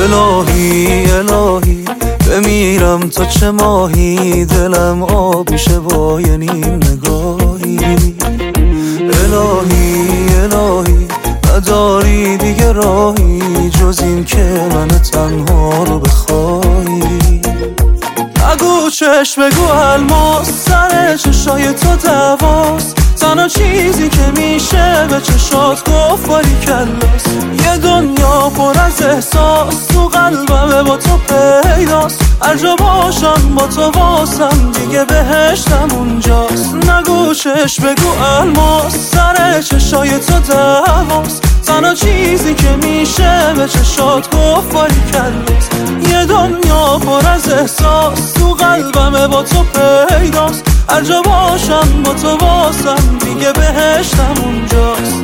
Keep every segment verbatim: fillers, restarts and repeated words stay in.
الهی الهی بمیرم تا چه ماهی، دلم آبیشه با یه نیم نگاهی. الهی الهی نداری دیگه راهی جز این که من تنها رو بخوایی. نگو چشم بگو الماس، سر چشای تو دواست، تنها چیزی که میشه به چشات گفت باری کلاس. یه دنیا پر از احساس تو قلبمه با تو پیداست، هر جا باشم با تو واسم دیگه بهشتم اونجاست. نگو چشم بگو الماس، سر چشای تو دواست، تنها چیزی که میشه به چشات گفت باری کلاس. یه دنیا پر از احساس تو قلبمه با تو پیداست، هر جا باشم با تو واسم دیگه بهشتم اونجاست.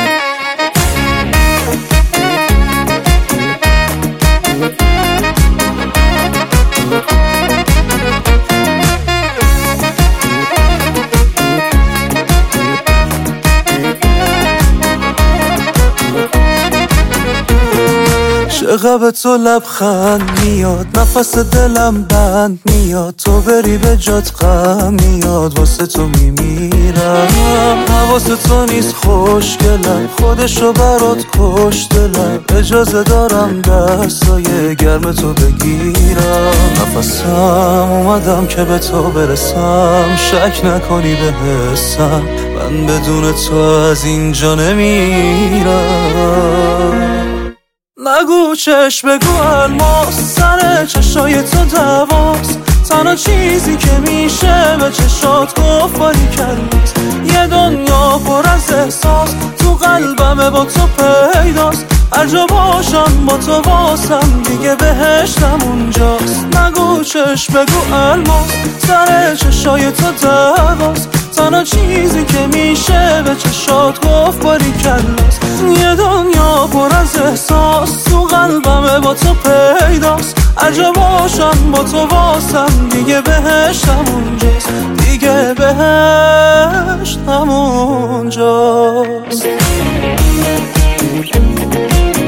چقدر تو لبخند میاد، نفس دلم بند میاد، تو بری به جات غم میاد، واسه تو میمیرم. حواس تو نیست خوشگلم، خودشو برات کش دلم، اجازه دارم دستای گرم تو بگیرم. نفسم اومدم که به تو برسم، شک نکنی به حسم، من بدون تو از اینجا نمیرم. نگو چشم بگو الماس، سر چشای تو دواست، تنها چیزی که میشه به چشات گفت باری کلاس. یه دنیا پر از احساس تو قلبمه با تو پیداست، هر جا باشم با تو واسم دیگه بهشتم اونجاست. نگو چشم بگو الماس، سر چشای تو دواست، تنها چیزی که میشه به چشات گفت باری کلاس. یه دنیا پر از احساس تو قلبمه با تو پیداست، هر جا باشم با تو واسم دیگه بهشتم اونجاست، دیگه بهشتم اونجاست.